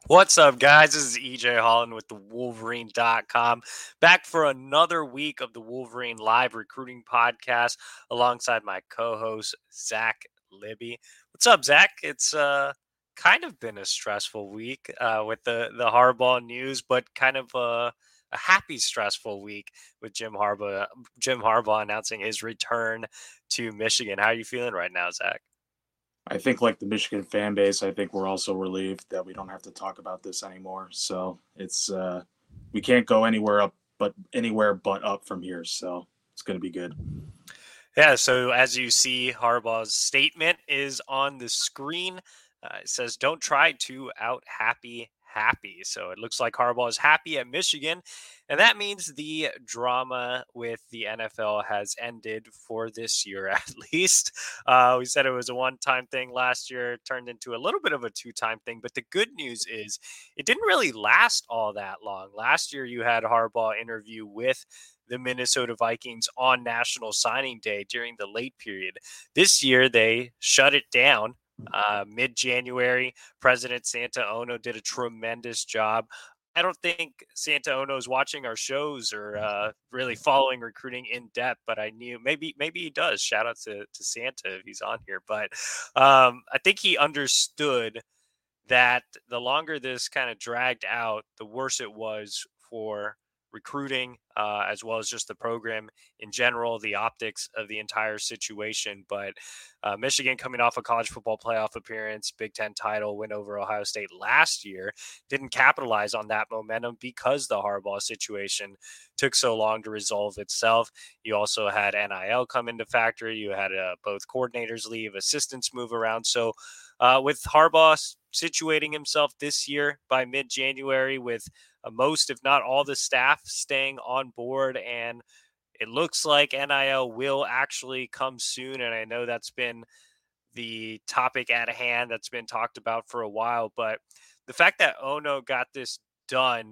What's up, guys? This is EJ Holland with the Wolverine.com. Back for another week of the Wolverine Live Recruiting Podcast alongside my co host, Zach Libby. What's up, Zach? It's kind of been a stressful week with the Harbaugh news, but kind of a happy, stressful week with Jim Harbaugh announcing his return to Michigan. How are you feeling right now, Zach? I think, like the Michigan fan base, I think we're also relieved that we don't have to talk about this anymore. So it's we can't go anywhere but up from here. So it's going to be good. Yeah, so as you see, Harbaugh's statement is on the screen. It says, "Don't try to out happy." So it looks like Harbaugh is happy at Michigan. And that means the drama with the NFL has ended for this year, at least. We said it was a one time thing last year, it turned into a little bit of a two-time thing. But the good news is it didn't really last all that long. Last year, you had Harbaugh interview with the Minnesota Vikings on National Signing Day during the late period. This year, they shut it down mid January. President Santa Ono did a tremendous job. I don't think Santa Ono is watching our shows or really following recruiting in depth, but I knew maybe he does. Shout out to Santa if he's on here. But I think he understood that the longer this kind of dragged out, the worse it was for recruiting, as well as just the program in general, the optics of the entire situation. But Michigan, coming off a college football playoff appearance, Big Ten title win over Ohio State last year, didn't capitalize on that momentum because the Harbaugh situation took so long to resolve itself. You also had NIL come into factor. You had both coordinators leave, assistants move around. So with Harbaugh situating himself this year by mid-January with most, if not all, the staff staying on board, and it looks like NIL will actually come soon. And I know that's been the topic at hand that's been talked about for a while, but the fact that Ono got this done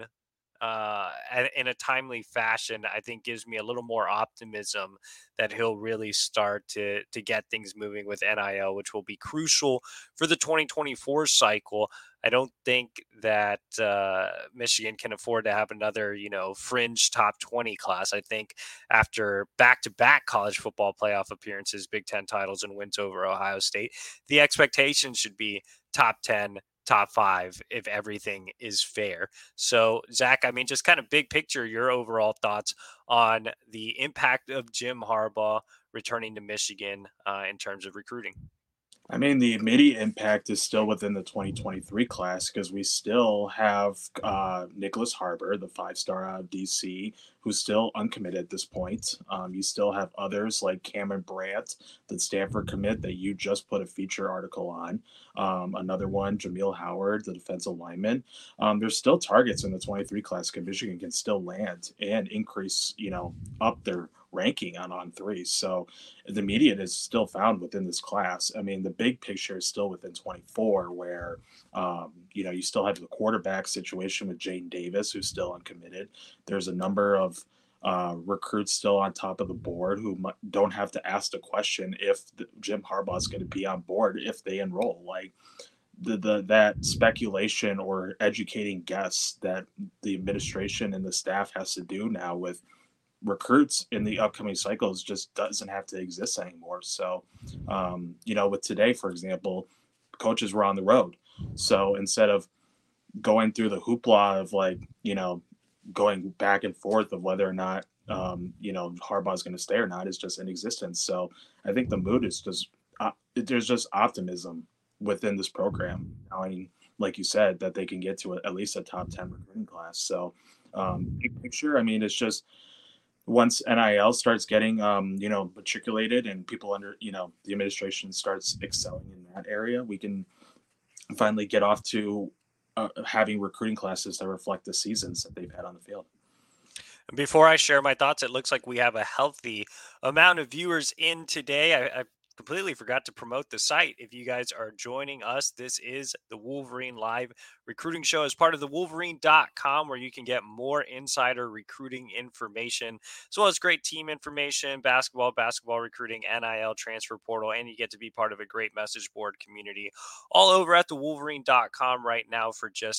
in a timely fashion, I think gives me a little more optimism that he'll really start to get things moving with NIL, which will be crucial for the 2024 cycle. I don't think that Michigan can afford to have another, fringe top 20 class. I think after back-to-back college football playoff appearances, Big Ten titles, and wins over Ohio State, the expectation should be top 10, top five if everything is fair. So, Zach, I mean, just kind of big picture, your overall thoughts on the impact of Jim Harbaugh returning to Michigan in terms of recruiting. I mean, the immediate impact is still within the 2023 class because we still have Nicholas Harbor, the five-star out of DC, who's still uncommitted at this point. You still have others like Cameron Brandt, the Stanford commit that you just put a feature article on. Another one, Jameel Howard, the defensive lineman. There's still targets in the 23 class because Michigan can still land and increase, up their ranking on three. So the immediate is still found within this class. I mean, the big picture is still within 24, where you still have the quarterback situation with Jane Davis, who's still uncommitted. There's a number of recruits still on top of the board who don't have to ask the question if Jim Harbaugh is going to be on board if they enroll. Like that speculation or educating guess that the administration and the staff has to do now with recruits in the upcoming cycles just doesn't have to exist anymore. So, with today, for example, coaches were on the road. So instead of going through the hoopla of going back and forth of whether or not, Harbaugh is going to stay or not, is just in existence. So I think the mood is just, there's just optimism within this program. I mean, like you said, that they can get to at least a top 10 recruiting class. So, big picture, I mean, it's just, once NIL starts getting matriculated and people the administration starts excelling in that area, we can finally get off to having recruiting classes that reflect the seasons that they've had on the field. Before I share my thoughts, it looks like we have a healthy amount of viewers in today. I completely forgot to promote the site. If you guys are joining us, this is the Wolverine Live Recruiting Show as part of the Wolverine.com, where you can get more insider recruiting information, as well as great team information, basketball recruiting, NIL transfer portal, and you get to be part of a great message board community all over at the Wolverine.com right now for just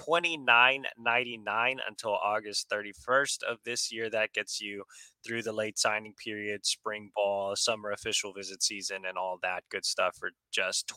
$29.99 until August 31st of this year. That gets you through the late signing period, spring ball, summer official visit season, and all that good stuff for just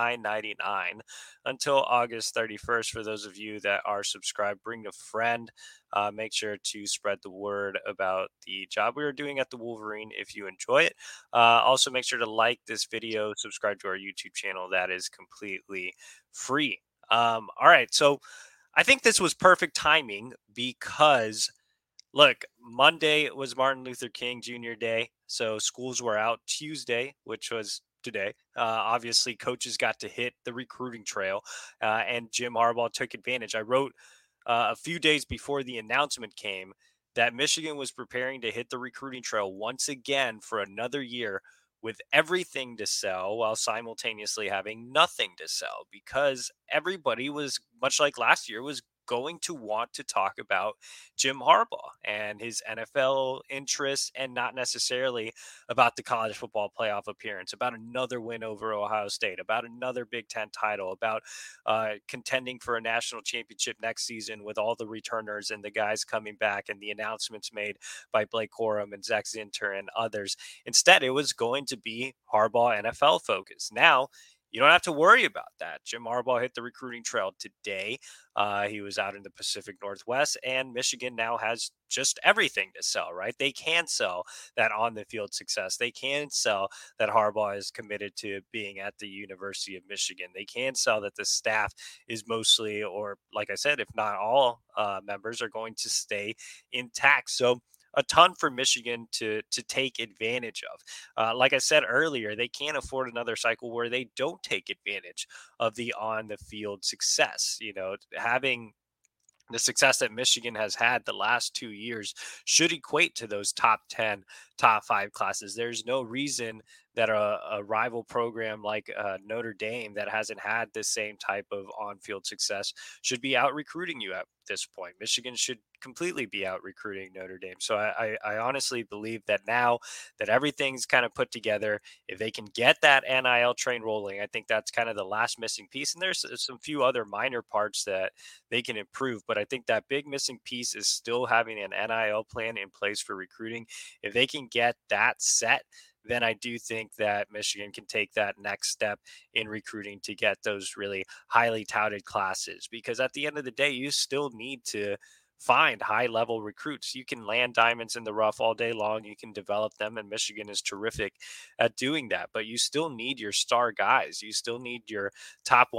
$29.99 until August 31st. For those of you that are subscribed, bring a friend. Make sure to spread the word about the job we are doing at the Wolverine if you enjoy it. Also, make sure to like this video, subscribe to our YouTube channel. That is completely free. All right. So I think this was perfect timing because look, Monday was Martin Luther King Jr. Day. So schools were out Tuesday, which was today. Obviously, coaches got to hit the recruiting trail, and Jim Harbaugh took advantage. I wrote a few days before the announcement came that Michigan was preparing to hit the recruiting trail once again for another year with everything to sell while simultaneously having nothing to sell because everybody was, much like last year, was going to want to talk about Jim Harbaugh and his NFL interests and not necessarily about the college football playoff appearance, about another win over Ohio State, about another Big Ten title, about contending for a national championship next season with all the returners and the guys coming back and the announcements made by Blake Corum and Zach Zinter and others. Instead, it was going to be Harbaugh NFL focus. Now, you don't have to worry about that. Jim Harbaugh hit the recruiting trail today. He was out in the Pacific Northwest, and Michigan now has just everything to sell, right? They can sell that on the field success. They can sell that Harbaugh is committed to being at the University of Michigan. They can sell that the staff is mostly, or like I said, if not all members are going to stay intact. So, a ton for Michigan to take advantage of. Like I said earlier, they can't afford another cycle where they don't take advantage of the on the field success. You know, having the success that Michigan has had the last 2 years should equate to those top 10, top five classes. There's no reason that a rival program like Notre Dame that hasn't had the same type of on field success should be out recruiting you at this point. Michigan should completely be out recruiting Notre Dame. So I honestly believe that now that everything's kind of put together, if they can get that NIL train rolling, I think that's kind of the last missing piece. And there's some few other minor parts that they can improve. But I think that big missing piece is still having an NIL plan in place for recruiting. If they can get that set, then I do think that Michigan can take that next step in recruiting to get those really highly touted classes. Because at the end of the day, you still need to find high level recruits. You can land diamonds in the rough all day long. You can develop them, and Michigan is terrific at doing that. But you still need your star guys. You still need your top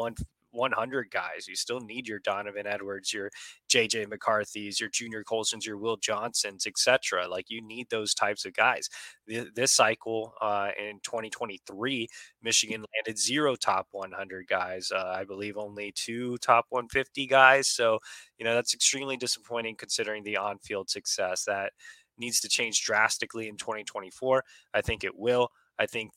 100 guys. You still need your Donovan Edwards, your JJ McCarthy's, your Junior Colson's, your Will Johnson's, etc. Like you need those types of guys. This cycle in 2023, Michigan landed 0 top 100 guys. I believe only 2 top 150 guys. So, you know, that's extremely disappointing considering the on-field success. That needs to change drastically in 2024. I think it will. I think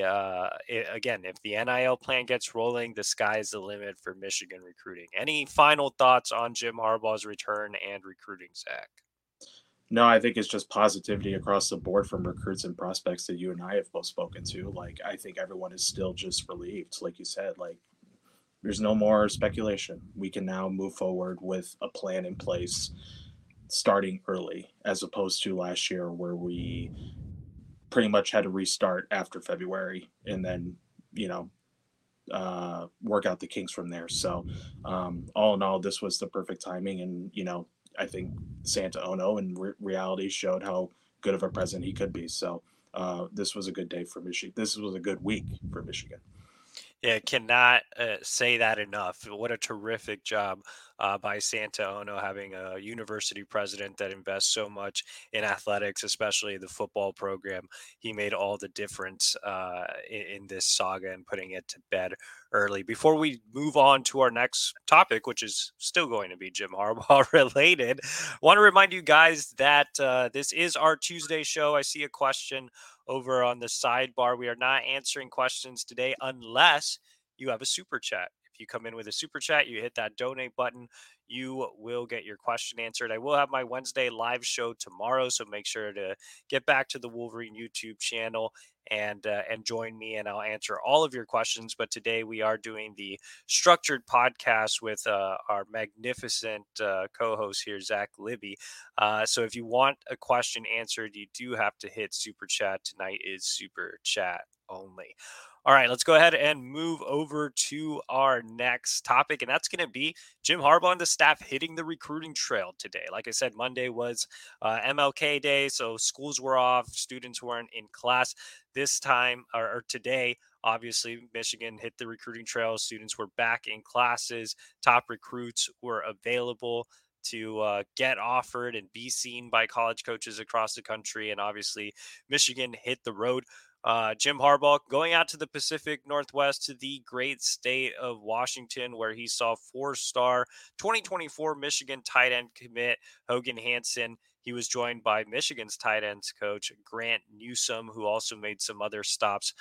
again, if the NIL plan gets rolling, the sky's the limit for Michigan recruiting. Any final thoughts on Jim Harbaugh's return and recruiting, Zach? No, I think it's just positivity across the board from recruits and prospects that you and I have both spoken to. Like, I think everyone is still just relieved. Like you said, like, there's no more speculation. We can now move forward with a plan in place starting early, as opposed to last year where we pretty much had to restart after February and then, you know, work out the kinks from there. So, all in all, this was the perfect timing. And, you know, I think Santa Ono in reality showed how good of a president he could be. So, this was a good day for Michigan. This was a good week for Michigan. Yeah, cannot say that enough. What a terrific job by Santa Ono having a university president that invests so much in athletics, especially the football program. He made all the difference in this saga and putting it to bed early. Before we move on to our next topic, which is still going to be Jim Harbaugh related, I want to remind you guys that this is our Tuesday show. I see a question over on the sidebar. We are not answering questions today unless you have a super chat. If you come in with a super chat, you hit that donate button, you will get your question answered. I will have my Wednesday live show tomorrow, so make sure to get back to the Wolverine YouTube channel and join me, and I'll answer all of your questions. But today we are doing the structured podcast with our magnificent co-host here, Zach Libby. So if you want a question answered, you do have to hit super chat. Tonight is super chat only. All right, let's go ahead and move over to our next topic, and that's going to be Jim Harbaugh and the staff hitting the recruiting trail today. Like I said, Monday was MLK Day, so schools were off, students weren't in class. This time, or today, obviously, Michigan hit the recruiting trail. Students were back in classes. Top recruits were available to get offered and be seen by college coaches across the country. And obviously, Michigan hit the road. Jim Harbaugh going out to the Pacific Northwest to the great state of Washington, where he saw 4-star 2024 Michigan tight end commit Hogan Hansen. He was joined by Michigan's tight ends coach, Grant Newsome, who also made some other stops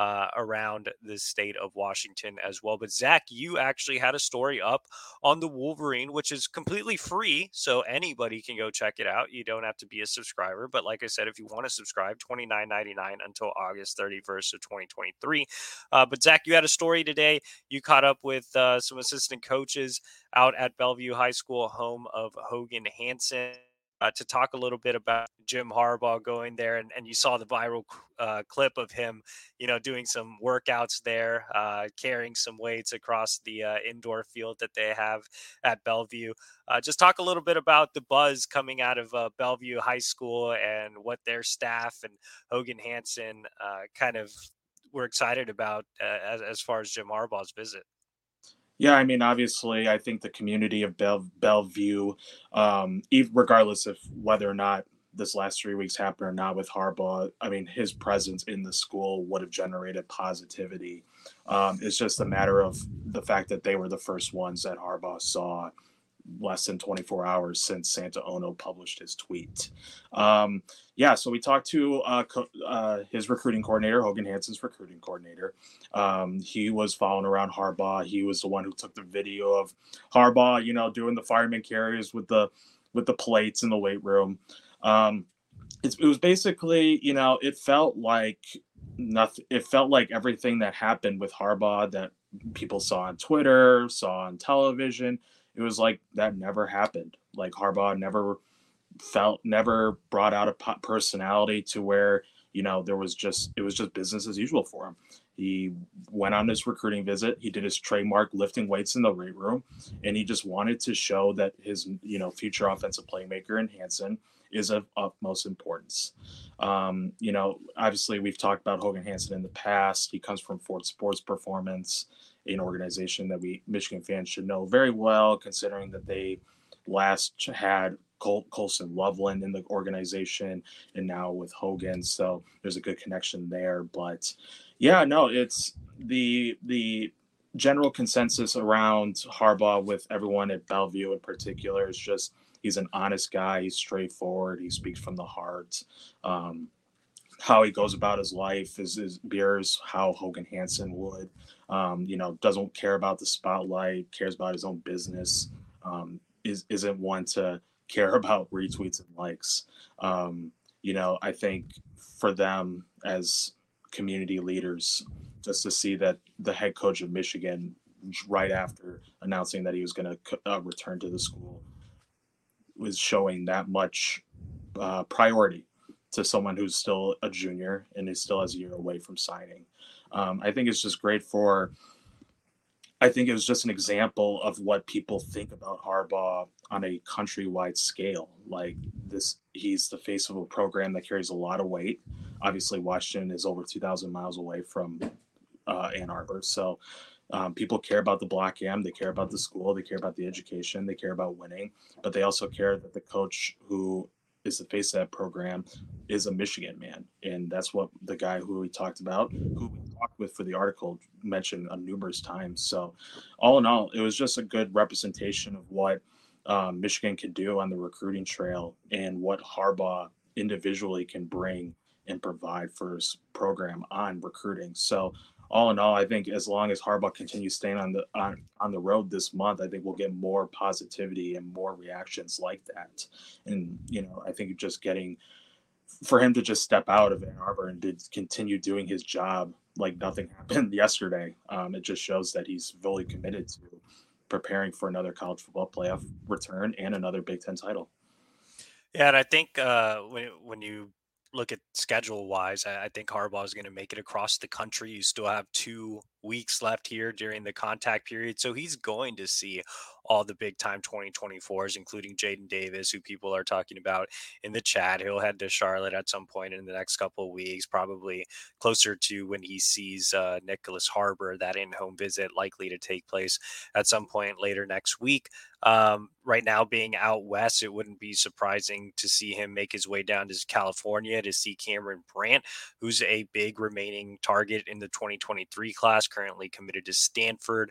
around the state of Washington as well. But Zach, you actually had a story up on the Wolverine, which is completely free, so anybody can go check it out. You don't have to be a subscriber, but like I said, if you want to subscribe, $29.99 until August 31st of 2023. But Zach, you had a story today. You caught up with some assistant coaches out at Bellevue High School, home of Hogan Hansen. To talk a little bit about Jim Harbaugh going there, and you saw the viral clip of him, doing some workouts there, carrying some weights across the indoor field that they have at Bellevue. Just talk a little bit about the buzz coming out of Bellevue High School and what their staff and Hogan Hansen kind of were excited about as far as Jim Harbaugh's visit. Yeah, I mean, obviously, I think the community of Bellevue, regardless of whether or not this last 3 weeks happened or not with Harbaugh, I mean, his presence in the school would have generated positivity. It's just a matter of the fact that they were the first ones that Harbaugh saw less than 24 hours since Santa Ono published his tweet. Yeah, so we talked to his recruiting coordinator, Hogan Hansen's recruiting coordinator. He was following around Harbaugh. He was the one who took the video of Harbaugh, doing the fireman carries with the plates in the weight room. It was basically, it felt like nothing. It felt like everything that happened with Harbaugh that people saw on Twitter, saw on television. It was like that never happened. Like Harbaugh never brought out a personality to where, it was just business as usual for him. He went on his recruiting visit. He did his trademark lifting weights in the weight room, and he just wanted to show that his, future offensive playmaker in Hansen is of utmost importance. Obviously we've talked about Hogan Hansen in the past. He comes from Ford Sports Performance, an organization that we Michigan fans should know very well, considering that they last had Colson Loveland in the organization and now with Hogan. So there's a good connection there. But yeah, no, it's the general consensus around Harbaugh with everyone at Bellevue in particular is just he's an honest guy. He's straightforward. He speaks from the heart. How he goes about his life is beers how Hogan Hansen would. Doesn't care about the spotlight, cares about his own business, isn't one to care about retweets and likes. I think for them as community leaders, just to see that the head coach of Michigan, right after announcing that he was going to return to the school, was showing that much priority to someone who's still a junior and is still has a year away from signing. I think it's just great I think it was just an example of what people think about Harbaugh on a countrywide scale. Like this, he's the face of a program that carries a lot of weight. Obviously, Washington is over 2,000 miles away from Ann Arbor. So people care about the Block M. They care about the school. They care about the education. They care about winning. But they also care that the coach who is the face of that program is a Michigan man. And that's what the guy who we talked about, who we talked with for the article, mentioned numerous times. So all in all, it was just a good representation of what Michigan can do on the recruiting trail and what Harbaugh individually can bring and provide for his program on recruiting. So all in all, I think as long as Harbaugh continues staying on the road this month, I think we'll get more positivity and more reactions like that. And I think just getting for him to just step out of Ann Arbor and to continue doing his job like nothing happened yesterday, it just shows that he's fully committed to preparing for another college football playoff return and another Big Ten title. Yeah, and I think when you look at schedule wise, I think Harbaugh is going to make it across the country. You still have 2 weeks left here during the contact period, so he's going to see all the big time 2024s, including Jaden Davis, who people are talking about in the chat. He'll head to Charlotte at some point in the next couple of weeks, probably closer to when he sees Nicholas Harbor. That in-home visit likely to take place at some point later next week. Right now, being out west, it wouldn't be surprising to see him make his way down to California to see Cameron Brandt, who's a big remaining target in the 2023 class, currently committed to Stanford,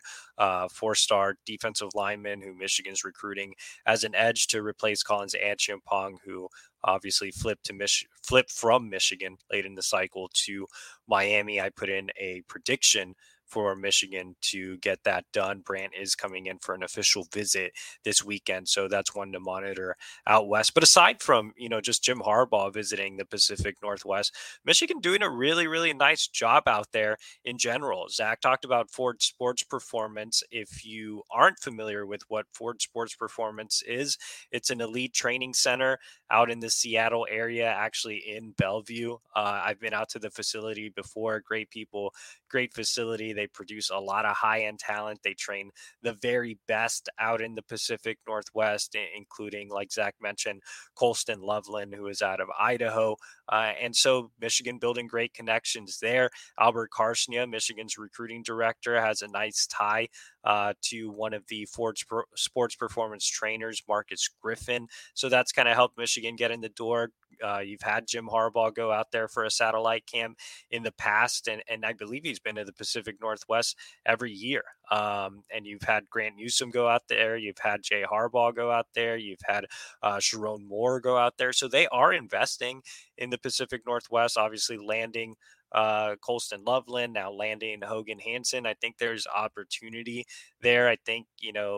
4-star defensive lineman who Michigan's recruiting as an edge to replace Collins Achiampong, who obviously flipped from Michigan late in the cycle to Miami. I put in a prediction for Michigan to get that done. Brandt is coming in for an official visit this weekend, so that's one to monitor out west. But aside from just Jim Harbaugh visiting the Pacific Northwest, Michigan doing a really really nice job out there in general. Zach talked about Ford Sports Performance. If you aren't familiar with what Ford Sports Performance is, it's an elite training center out in the Seattle area, actually in Bellevue. I've been out to the facility before. Great people, great facility. They produce a lot of high end talent. They train the very best out in the Pacific Northwest, including, like Zach mentioned, Colston Loveland, who is out of Idaho. And so Michigan building great connections there. Albert Karshnia, Michigan's recruiting director, has a nice tie to one of the Ford Sports Performance trainers, Marcus Griffin. So that's kind of helped Michigan get in the door. You've had Jim Harbaugh go out there for a satellite camp in the past, and I believe he's been to the Pacific Northwest every year. And you've had Grant Newsom go out there. You've had Jay Harbaugh go out there. You've had Sharon Moore go out there. So they are investing in the Pacific Northwest, obviously landing Colston Loveland, now landing Hogan Hansen. I think there's opportunity there. I think,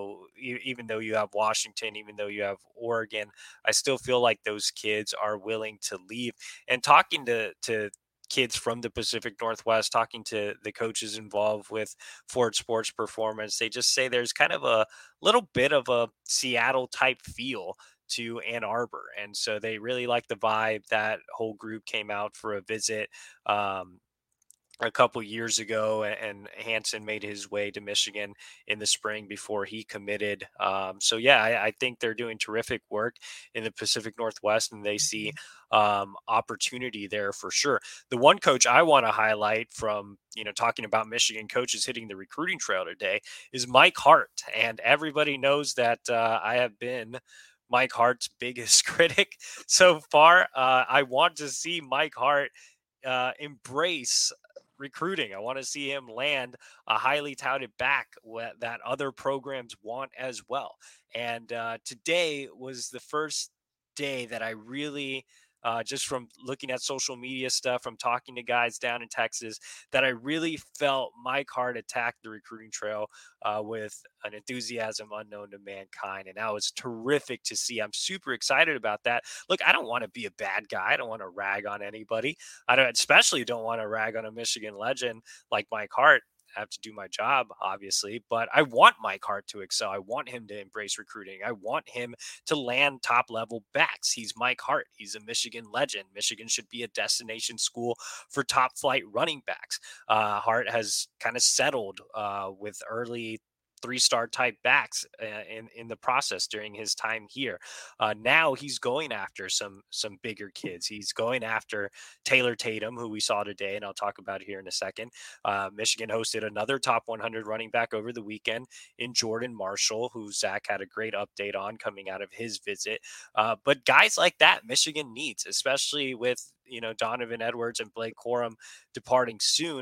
even though you have Washington, even though you have Oregon, I still feel like those kids are willing to leave. And talking to kids from the Pacific Northwest, talking to the coaches involved with Ford Sports Performance, they just say there's kind of a little bit of a Seattle type feel to Ann Arbor. And so they really like the vibe. That whole group came out for a visit a couple years ago, and Hansen made his way to Michigan in the spring before he committed. So yeah, I think they're doing terrific work in the Pacific Northwest, and they see opportunity there for sure. The one coach I want to highlight from talking about Michigan coaches hitting the recruiting trail today is Mike Hart, and everybody knows that I have been Mike Hart's biggest critic so far. I want to see Mike Hart embrace recruiting. I want to see him land a highly touted back that other programs want as well. And today was the first day that I really, just from looking at social media stuff, from talking to guys down in Texas, that I really felt Mike Hart attack the recruiting trail with an enthusiasm unknown to mankind. And that was terrific to see. I'm super excited about that. Look, I don't want to be a bad guy. I don't want to rag on anybody. Especially don't want to rag on a Michigan legend like Mike Hart. I have to do my job, obviously, but I want Mike Hart to excel. I want him to embrace recruiting. I want him to land top level backs. He's Mike Hart. He's a Michigan legend. Michigan should be a destination school for top flight running backs. Hart has kind of settled with early 3-star type backs in the process during his time here. Now he's going after some bigger kids. He's going after Taylor Tatum, who we saw today, and I'll talk about here in a second. Michigan hosted another top 100 running back over the weekend in Jordan Marshall, who Zach had a great update on coming out of his visit. But guys like that, Michigan needs, especially with Donovan Edwards and Blake Corum departing soon.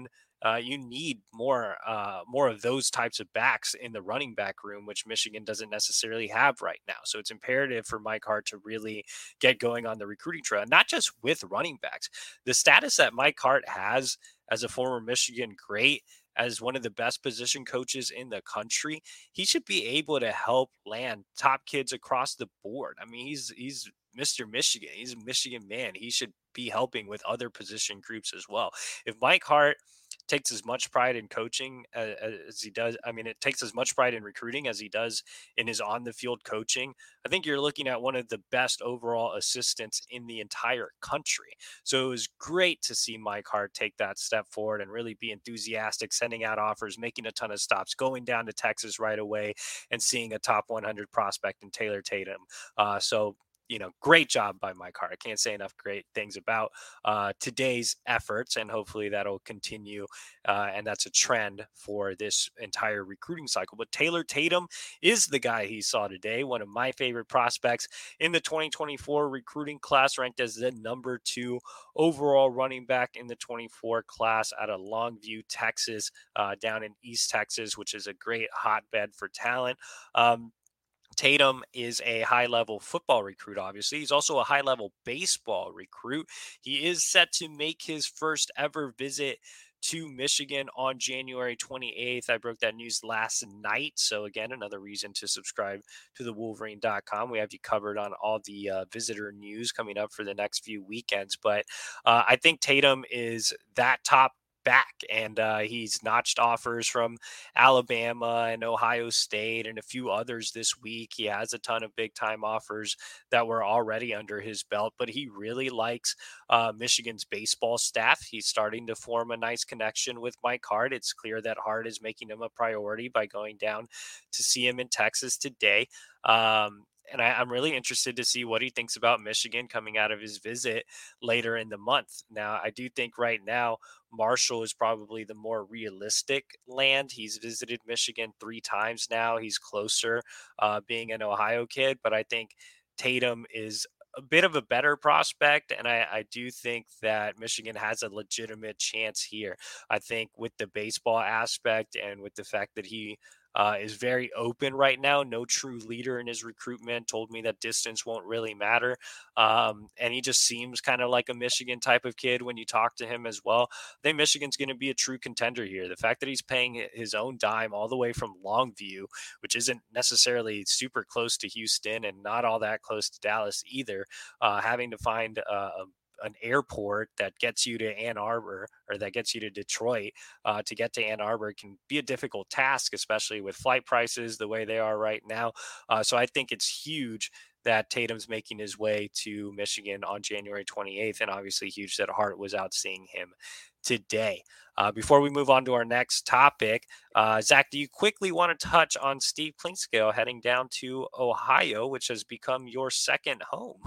You need more of those types of backs in the running back room, which Michigan doesn't necessarily have right now. So it's imperative for Mike Hart to really get going on the recruiting trail, not just with running backs. The status that Mike Hart has as a former Michigan great, as one of the best position coaches in the country, he should be able to help land top kids across the board. I mean, he's Mr. Michigan. He's a Michigan man. He should be helping with other position groups as well. If Mike Hart takes as much pride in coaching as he does, I mean, it takes as much pride in recruiting as he does in his on the field coaching. I think you're looking at one of the best overall assistants in the entire country. So it was great to see Mike Hart take that step forward and really be enthusiastic, sending out offers, making a ton of stops, going down to Texas right away, and seeing a top 100 prospect in Taylor Tatum. Great job by Mike Hart. I can't say enough great things about today's efforts, and hopefully that'll continue. And that's a trend for this entire recruiting cycle. But Taylor Tatum is the guy he saw today, one of my favorite prospects in the 2024 recruiting class, ranked as the number 2 overall running back in the 24 class out of Longview, Texas, down in East Texas, which is a great hotbed for talent. Tatum is a high level football recruit, obviously. He's also a high level baseball recruit. He is set to make his first ever visit to Michigan on January 28th. I broke that news last night. So, again, another reason to subscribe to the Wolverine.com. We have you covered on all the visitor news coming up for the next few weekends. But I think Tatum is that top back, and he's notched offers from Alabama and Ohio State and a few others this week. He has a ton of big time offers that were already under his belt, but he really likes Michigan's baseball staff. He's starting to form a nice connection with Mike Hart. It's clear that Hart is making him a priority by going down to see him in Texas today. And I'm really interested to see what he thinks about Michigan coming out of his visit later in the month. Now, I do think right now Marshall is probably the more realistic land. He's visited Michigan 3 times now. He's closer, being an Ohio kid, but I think Tatum is a bit of a better prospect. And I do think that Michigan has a legitimate chance here. I think with the baseball aspect and with the fact that he is very open right now. No true leader in his recruitment, told me that distance won't really matter. And he just seems kind of like a Michigan type of kid when you talk to him as well. I think Michigan's going to be a true contender here. The fact that he's paying his own dime all the way from Longview, which isn't necessarily super close to Houston and not all that close to Dallas either, having to find an airport that gets you to Ann Arbor or that gets you to Detroit to get to Ann Arbor can be a difficult task, especially with flight prices the way they are right now. So I think it's huge that Tatum's making his way to Michigan on January 28th, and obviously huge that Hart was out seeing him today. Before we move on to our next topic, Zach, do you quickly want to touch on Steve Clinkscale heading down to Ohio, which has become your second home?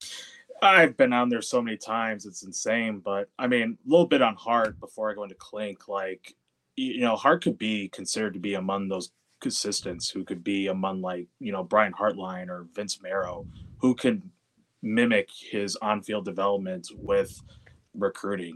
I've been on there so many times, it's insane. But I mean, a little bit on Hart before I go into Clink. Like, Hart could be considered to be among those consistents who could be among, like, Brian Hartline or Vince Marrow, who can mimic his on-field development with recruiting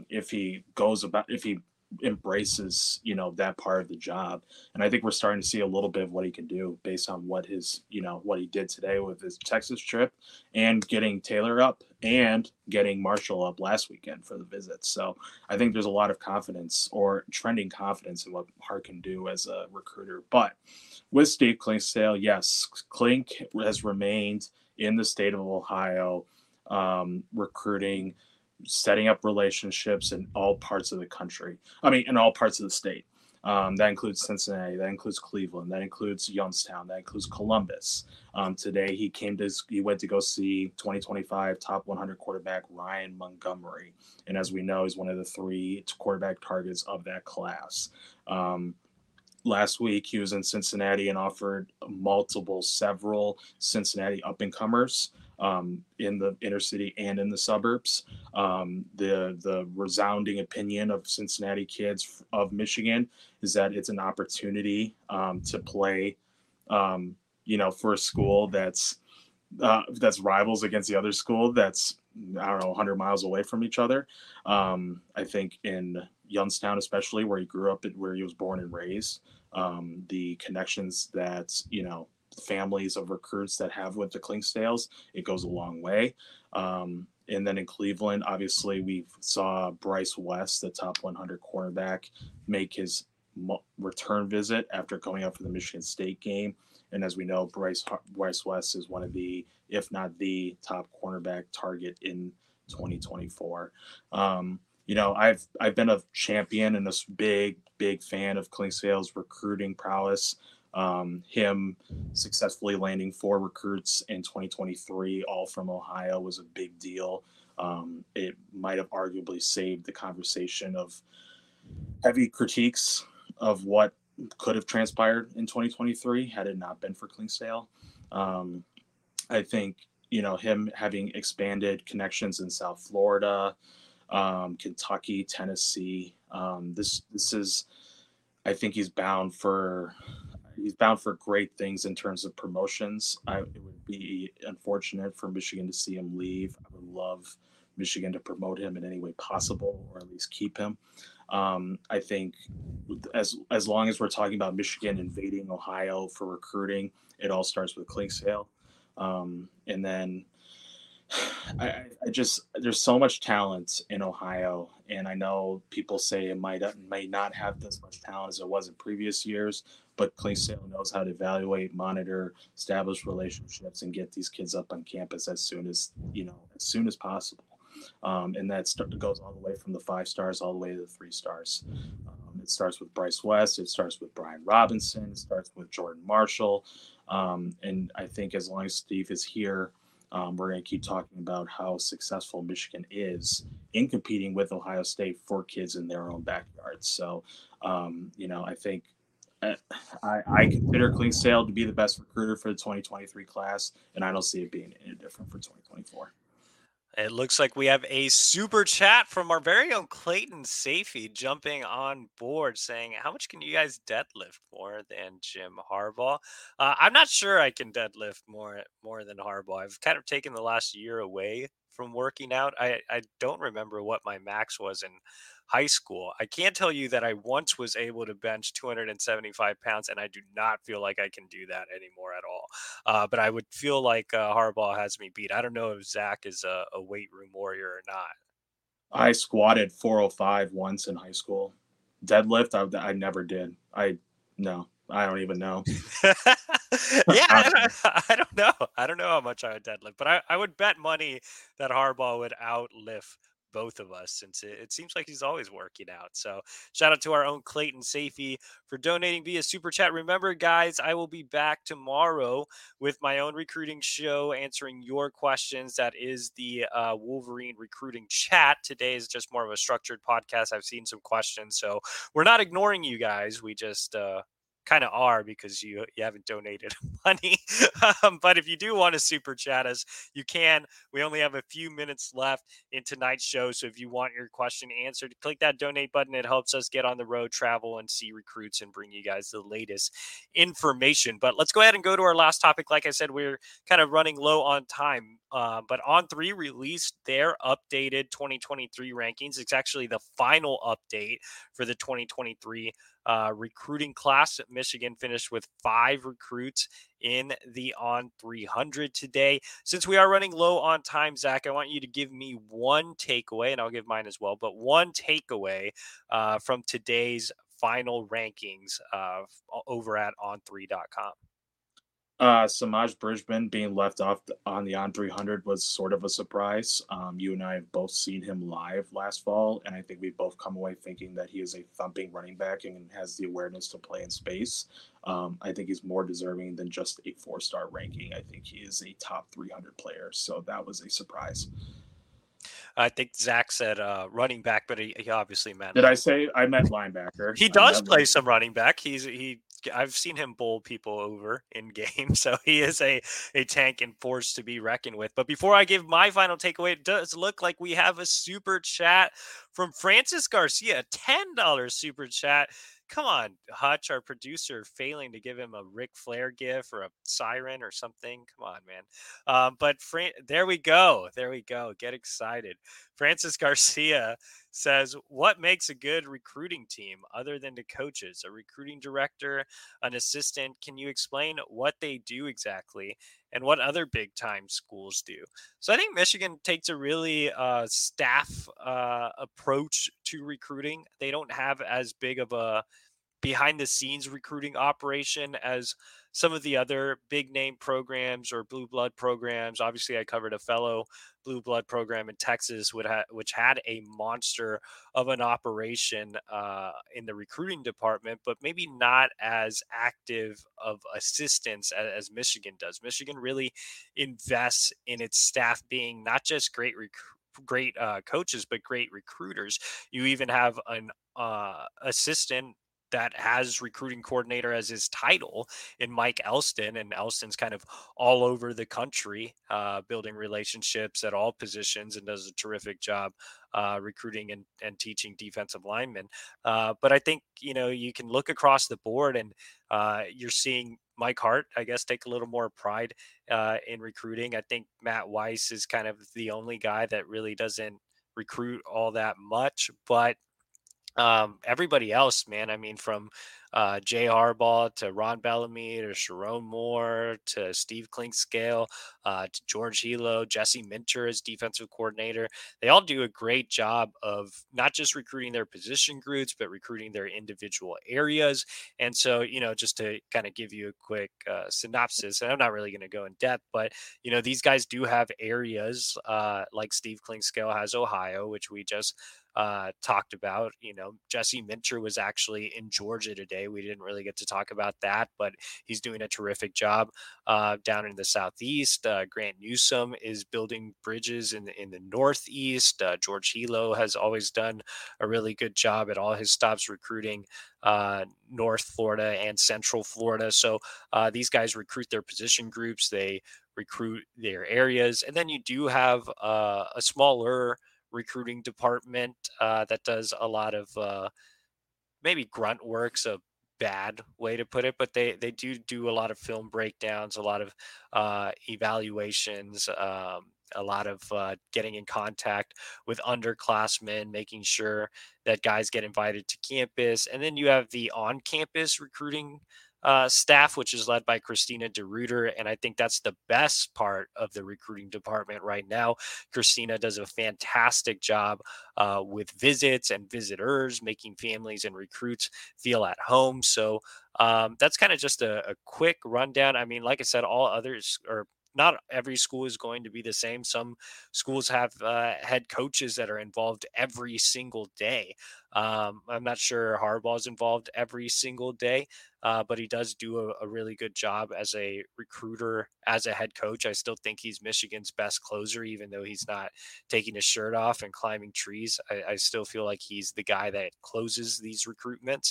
if he embraces that part of the job. And I think we're starting to see a little bit of what he can do based on what what he did today with his Texas trip and getting Taylor up and getting Marshall up last weekend for the visit. So I think there's a lot of confidence or trending confidence in what Hart can do as a recruiter. But with Steve Clinkscale, yes, Clink has remained in the state of Ohio, recruiting, setting up relationships in all parts of the country. I mean, in all parts of the state. That includes Cincinnati. That includes Cleveland. That includes Youngstown. That includes Columbus. Today, he went to go see 2025 top 100 quarterback Ryan Montgomery. And as we know, he's one of the 3 quarterback targets of that class. Last week, he was in Cincinnati and offered several Cincinnati up-and-comers in the inner city and in the suburbs. The resounding opinion of Cincinnati kids of Michigan is that it's an opportunity to play, for a school that's rivals against the other school that's, I don't know, 100 miles away from each other. I think in Youngstown, especially where he grew up and where he was born and raised. The connections that families of recruits that have with the Clinksdales, it goes a long way. And then in Cleveland, obviously, we saw Bryce West, the top 100 cornerback, make his return visit after coming up for the Michigan State game. And as we know, Bryce West is one of the, if not the top cornerback target in 2024. I've been a champion and a big fan of Clinksdale's recruiting prowess. Him successfully landing 4 recruits in 2023, all from Ohio, was a big deal. It might have arguably saved the conversation of heavy critiques of what could have transpired in 2023 had it not been for Clinksdale. I think him having expanded connections in South Florida, Kentucky, Tennessee. This is, I think he's bound for great things in terms of promotions. It would be unfortunate for Michigan to see him leave. I would love Michigan to promote him in any way possible, or at least keep him. I think as long as we're talking about Michigan invading Ohio for recruiting, it all starts with Clinksdale. And then I just, there's so much talent in Ohio, and I know people say it may not have as much talent as it was in previous years, but Clinksdale knows how to evaluate, monitor, establish relationships, and get these kids up on campus as soon as possible. And that goes all the way from the 5 stars all the way to the 3 stars. It starts with Bryce West. It starts with Brian Robinson. It starts with Jordan Marshall. And I think as long as Steve is here, we're going to keep talking about how successful Michigan is in competing with Ohio State for kids in their own backyards. So, I think I consider Clinksdale to be the best recruiter for the 2023 class, and I don't see it being any different for 2024. It looks like we have a super chat from our very own Clayton Safey jumping on board saying, how much can you guys deadlift more than Jim Harbaugh? I'm not sure I can deadlift more than Harbaugh. I've kind of taken the last year away from working out. I don't remember what my max was in high school. I can tell you that I once was able to bench 275 pounds, and I do not feel like I can do that anymore at all. But I would feel like Harbaugh has me beat. I don't know if Zach is a weight room warrior or not. I squatted 405 once in high school. Deadlift, I never did. No, I don't even know. Yeah, I don't know. I don't know how much I would deadlift, but I would bet money that Harbaugh would outlift both of us, since it seems like he's always working out. So shout out to our own Clayton Safey for donating via super chat. Remember, guys, I will be back tomorrow with my own recruiting show, answering your questions. That is the Wolverine recruiting chat. Today is just more of a structured podcast. I've seen some questions, so we're not ignoring you guys. We just kind of are, because you haven't donated money. But if you do want to super chat us, you can. We only have a few minutes left in tonight's show, so if you want your question answered, click that donate button. It helps us get on the road, travel, and see recruits and bring you guys the latest information. But let's go ahead and go to our last topic. Like I said, we're kind of running low on time, but On3 released their updated 2023 rankings. It's actually the final update for the 2023 recruiting class. Michigan finished with 5 recruits in the On 300 today. Since we are running low on time, Zach, I want you to give me one takeaway, and I'll give mine as well, but one takeaway from today's final rankings over at on3.com. Samaj Bridgman being left off on the On 300 was sort of a surprise. You and I have both seen him live last fall, and I think we both come away thinking that he is a thumping running back and has the awareness to play in space. I think he's more deserving than just a 4-star ranking. I think he is a top 300 player, so that was a surprise. I think Zach said running back, but he obviously meant. Did I say I meant linebacker? He does play some running back. I've seen him bowl people over in games, so he is a tank and force to be reckoned with. But before I give my final takeaway, it does look like we have a super chat from Francis Garcia, $10 super chat. Come on, Hutch, our producer, failing to give him a Ric Flair gif or a siren or something. Come on, man. But there we go. There we go. Get excited. Francis Garcia says, "What makes a good recruiting team other than the coaches? A recruiting director, an assistant? Can you explain what they do exactly and what other big time schools do?" So I think Michigan takes a really staff approach to recruiting. They don't have as big of a behind the scenes recruiting operation as some of the other big name programs or blue blood programs. Obviously, I covered a fellow blue blood program in Texas, which had a monster of an operation in the recruiting department, but maybe not as active of assistance as Michigan does. Michigan really invests in its staff being not just great coaches, but great recruiters. You even have an assistant that has recruiting coordinator as his title in Mike Elston, and Elston's kind of all over the country, building relationships at all positions, and does a terrific job recruiting and teaching defensive linemen. But I think you can look across the board, and you're seeing Mike Hart, I guess, take a little more pride in recruiting. I think Matt Weiss is kind of the only guy that really doesn't recruit all that much, but everybody else, man. I mean, from Jay Harbaugh to Ron Bellamy to Sharon Moore to Steve Klinkscale to George Hilo, Jesse Minter as defensive coordinator. They all do a great job of not just recruiting their position groups, but recruiting their individual areas. And so, just to kind of give you a quick synopsis, and I'm not really going to go in depth, but these guys do have areas like Steve Klinkscale has Ohio, which we just talked about. Jesse Minter was actually in Georgia today. We didn't really get to talk about that, but he's doing a terrific job down in the Southeast. Grant Newsom is building bridges in the Northeast. George Hilo has always done a really good job at all his stops recruiting North Florida and Central Florida. So these guys recruit their position groups. They recruit their areas. And then you do have a smaller recruiting department that does a lot of maybe grunt work's a bad way to put it, but they do a lot of film breakdowns, a lot of evaluations, a lot of getting in contact with underclassmen, making sure that guys get invited to campus, and then you have the on-campus recruiting staff, which is led by Christina DeRuiter, and I think that's the best part of the recruiting department right now. Christina does a fantastic job with visits and visitors, making families and recruits feel at home. So that's kind of just a quick rundown. I mean, like I said, all others or not every school is going to be the same. Some schools have head coaches that are involved every single day. I'm not sure Harbaugh's involved every single day, but he does do a really good job as a recruiter, as a head coach. I still think he's Michigan's best closer, even though he's not taking his shirt off and climbing trees. I still feel like he's the guy that closes these recruitments.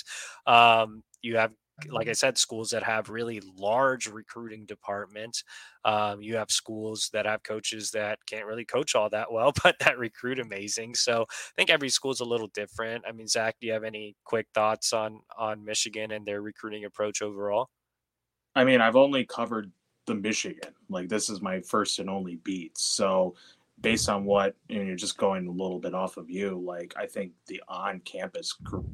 You have, like I said, schools that have really large recruiting departments. You have schools that have coaches that can't really coach all that well, but that recruit amazing. So I think every school is a little different. I mean, Zach, do you have any quick thoughts on Michigan and their recruiting approach overall? I mean, I've only covered the Michigan. Like this is my first and only beat. So based on what you're just going a little bit off of you, like I think the on-campus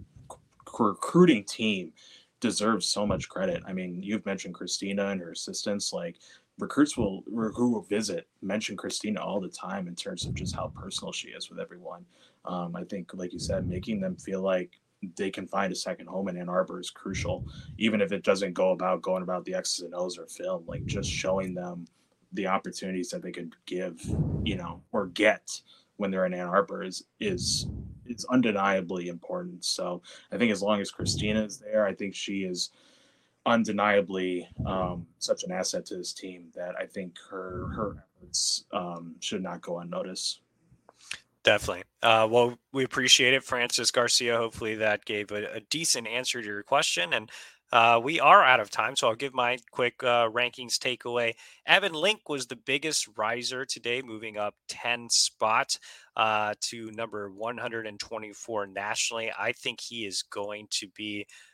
recruiting team deserves so much credit. I mean, you've mentioned Christina and her assistants. Like recruits who will visit mention Christina all the time in terms of just how personal she is with everyone. I think, like you said, making them feel like they can find a second home in Ann Arbor is crucial, even if it doesn't going about the X's and O's or film. Like just showing them the opportunities that they could give, or get when they're in Ann Arbor is it's undeniably important. So I think as long as Christina is there, I think she is undeniably such an asset to this team that I think her efforts should not go unnoticed. Definitely. Well, we appreciate it, Francis Garcia. Hopefully, that gave a decent answer to your question. And we are out of time, so I'll give my quick rankings takeaway. Evan Link was the biggest riser today, moving up 10 spots to number 124 nationally. I think he is going to be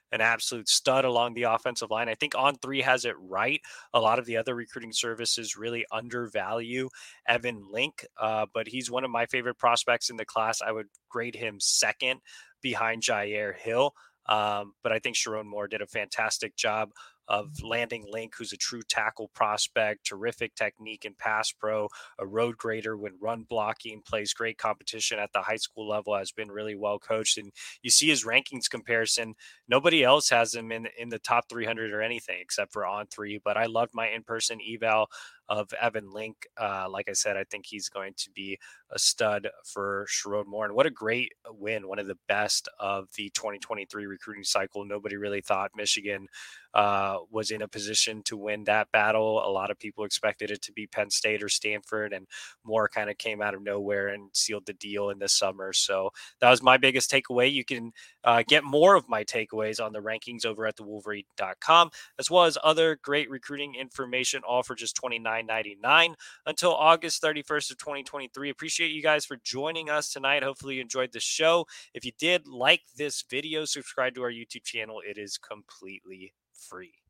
an absolute stud along the offensive line. I think On3 has it right. A lot of the other recruiting services really undervalue Evan Link, but he's one of my favorite prospects in the class. I would grade him second behind Jair Hill. But I think Sharon Moore did a fantastic job of landing Link, who's a true tackle prospect, terrific technique and pass pro, a road grader when run blocking, plays great competition at the high school level, has been really well coached. And you see his rankings comparison. Nobody else has him in the top 300 or anything except for On3. But I loved my in person eval of Evan Link. Like I said, I think he's going to be a stud for Sherrod Moore. And what a great win. One of the best of the 2023 recruiting cycle. Nobody really thought Michigan was in a position to win that battle. A lot of people expected it to be Penn State or Stanford, and Moore kind of came out of nowhere and sealed the deal in the summer. So that was my biggest takeaway. You can get more of my takeaways on the rankings over at thewolverine.com, as well as other great recruiting information, all for just $29.99 until August 31st of 2023. Appreciate you guys for joining us tonight. Hopefully you enjoyed the show. If you did, like this video, subscribe to our YouTube channel. It is completely free.